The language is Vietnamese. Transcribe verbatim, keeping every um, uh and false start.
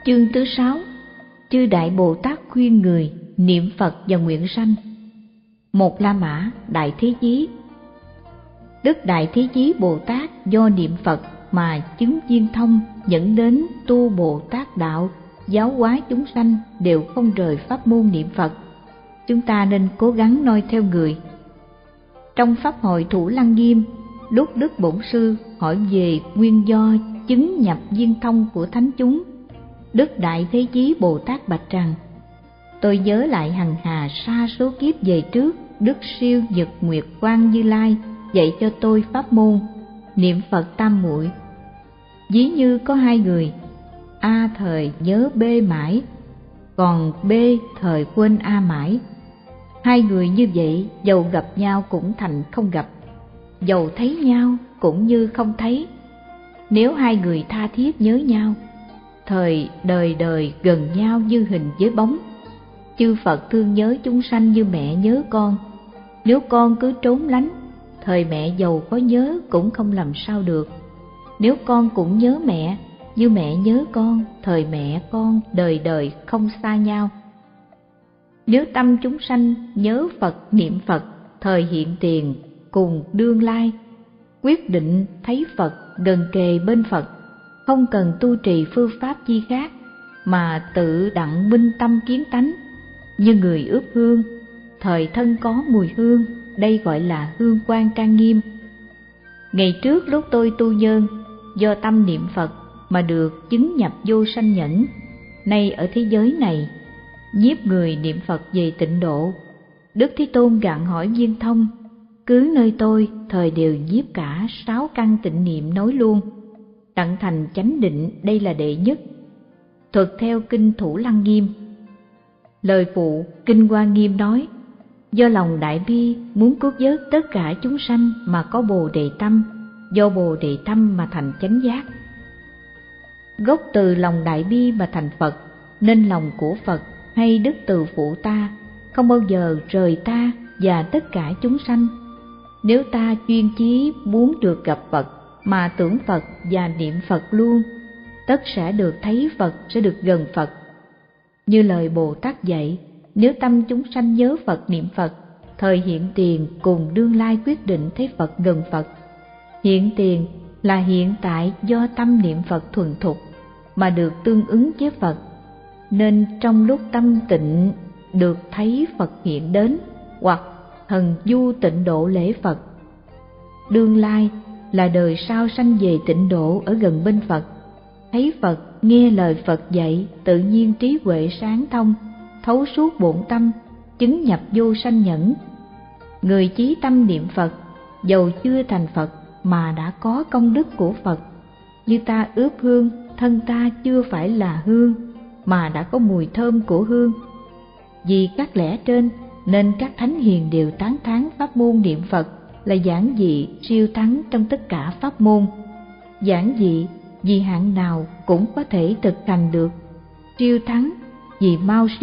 Chương thứ sáu. Chư Đại Bồ Tát khuyên người niệm Phật và nguyện sanh. Một La Mã Đại Thế Chí. Đức Đại Thế Chí Bồ Tát do niệm Phật mà chứng viên thông, dẫn đến tu Bồ Tát đạo, giáo hóa chúng sanh đều không rời pháp môn niệm Phật. Chúng ta nên cố gắng noi theo người. Trong pháp hội Thủ Lăng Nghiêm, lúc Đức Bổn Sư hỏi về nguyên do chứng nhập viên thông của thánh chúng, Đức Đại Thế Chí Bồ Tát bạch rằng: tôi nhớ lại hằng hà sa số kiếp về trước, Đức Siêu Nhật Nguyệt Quang Như Lai dạy cho tôi pháp môn niệm Phật tam muội. Ví như có hai người, A thời nhớ B mãi, còn B thời quên A mãi. Hai người như vậy, dầu gặp nhau cũng thành không gặp, dầu thấy nhau cũng như không thấy. Nếu hai người tha thiết nhớ nhau, thời đời đời gần nhau như hình với bóng. Chư Phật thương nhớ chúng sanh như mẹ nhớ con. Nếu con cứ trốn lánh, thời mẹ dầu có nhớ cũng không làm sao được. Nếu con cũng nhớ mẹ như mẹ nhớ con, thời mẹ con đời đời không xa nhau. Nếu tâm chúng sanh nhớ Phật niệm Phật, thời hiện tiền cùng đương lai, quyết định thấy Phật gần kề bên Phật, không cần tu trì phương pháp chi khác, mà tự đặng minh tâm kiến tánh. Như người ướp hương, thời thân có mùi hương, đây gọi là hương quang trang nghiêm. Ngày trước lúc tôi tu nhân, do tâm niệm Phật mà được chứng nhập vô sanh nhẫn. Nay ở thế giới này, nhiếp người niệm Phật về tịnh độ. Đức Thế Tôn gặng hỏi viên thông: cứ nơi tôi, thời đều nhiếp cả sáu căn tịnh niệm nói luôn, tận thành chánh định, đây là đệ nhất. Thuật theo kinh Thủ Lăng Nghiêm. Lời phụ kinh Hoa Nghiêm nói: do lòng đại bi muốn cứu vớt tất cả chúng sanh mà có bồ đề tâm, do bồ đề tâm mà thành chánh giác. Gốc từ lòng đại bi mà thành Phật, nên lòng của Phật hay đức từ phụ ta không bao giờ rời ta và tất cả chúng sanh. Nếu ta chuyên chí muốn được gặp Phật mà tưởng Phật và niệm Phật luôn, tất sẽ được thấy Phật, sẽ được gần Phật. Như lời Bồ Tát dạy, nếu tâm chúng sanh nhớ Phật niệm Phật, thời hiện tiền cùng đương lai quyết định thấy Phật gần Phật. Hiện tiền là hiện tại do tâm niệm Phật thuần thục mà được tương ứng với Phật, nên trong lúc tâm tịnh được thấy Phật hiện đến, hoặc thần du tịnh độ lễ Phật. Đương lai là đời sau sanh về tịnh độ ở gần bên Phật, thấy Phật, nghe lời Phật dạy, tự nhiên trí huệ sáng thông, thấu suốt bổn tâm, chứng nhập vô sanh nhẫn. Người chí tâm niệm Phật, dầu chưa thành Phật mà đã có công đức của Phật. Như ta ướp hương, thân ta chưa phải là hương, mà đã có mùi thơm của hương. Vì các lẽ trên, nên các thánh hiền đều tán thán pháp môn niệm Phật là giản dị siêu thắng trong tất cả pháp môn. Giản dị vì hạng nào cũng có thể thực hành được, siêu thắng vì mau